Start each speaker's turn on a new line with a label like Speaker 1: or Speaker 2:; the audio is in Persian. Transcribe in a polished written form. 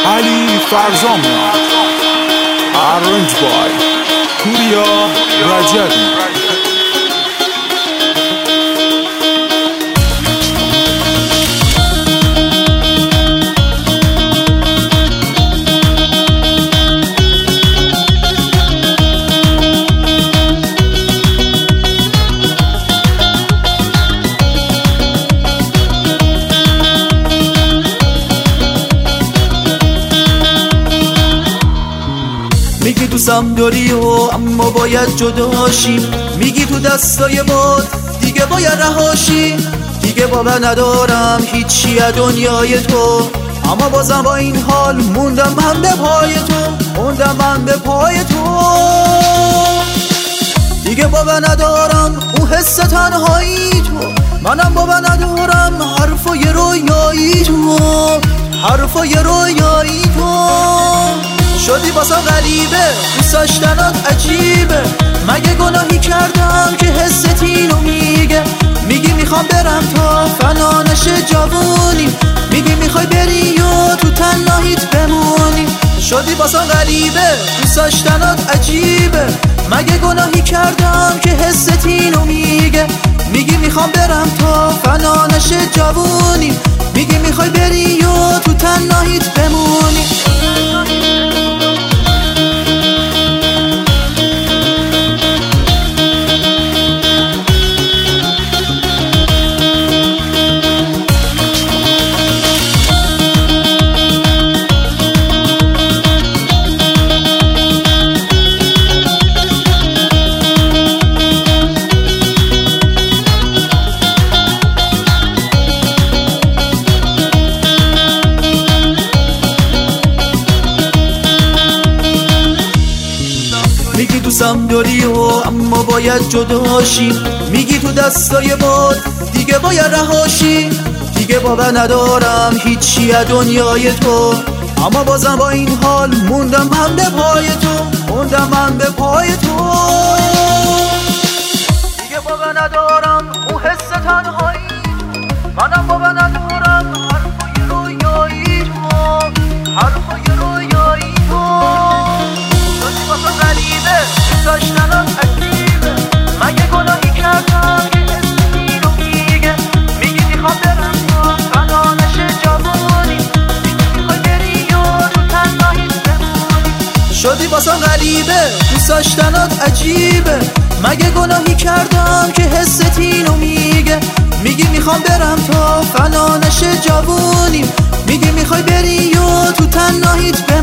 Speaker 1: علی فرزام Arranged by پوریا رجبی.
Speaker 2: میگی دوستم داری و اما باید جداشیم، میگی تو دستای باد دیگه باید رهاشی. دیگه باور ندارم هیچی از دنیای تو، اما بازم با این حال موندم من به پای تو، موندم من به پای تو. دیگه باور ندارم اون حس تنهایی تو، منم باور ندارم حرفای رویایی تو، حرفای رویایی تو. شدی باسم غریبه دوست داشتنات عجیبه، مگه گناهی کردم که حست اینو میگه؟ میگی میخوام برم تا فنا نشه جوونی، میگی میخوای بری و تو تنهاییت بمونی. شدی باسم غریبه دوست داشتنات عجیبه، مگه گناهی کردم که حست اینو میگه؟ میگی میخوام برم تا فنا نشه جوونی، میگی میخوای بری و تو تنهاییت بمونی. میگی دوستم داری و اما باید جداشیم، میگی تو دستای باد دیگه باید رهاشی. دیگه باور ندارم هیچی از دنیای تو، اما بازم با این حال موندم من به پای تو، موندم من به پای تو. دیگه باور ندارم اون حس تنهایی، منم باور ندارم حرفای رویایی تو، حرفای رویایی تو. شدی واسه غریبه دوست داشتنم عجیبه، مگه گناهی کردم که حس اینو میگه؟ میگی میخوام برم تا فنا نشه جوونی، میگی میخوای بری و تو تنهاییت بمونی. شدی واسه غریبه دوست داشتنات عجیبه، مگه گناهی کردم که حست اینو میگه؟ میگی میخوام برم تا فنا نشه جوونی، میگی میخوای بری و تو تنهاییت بمونی.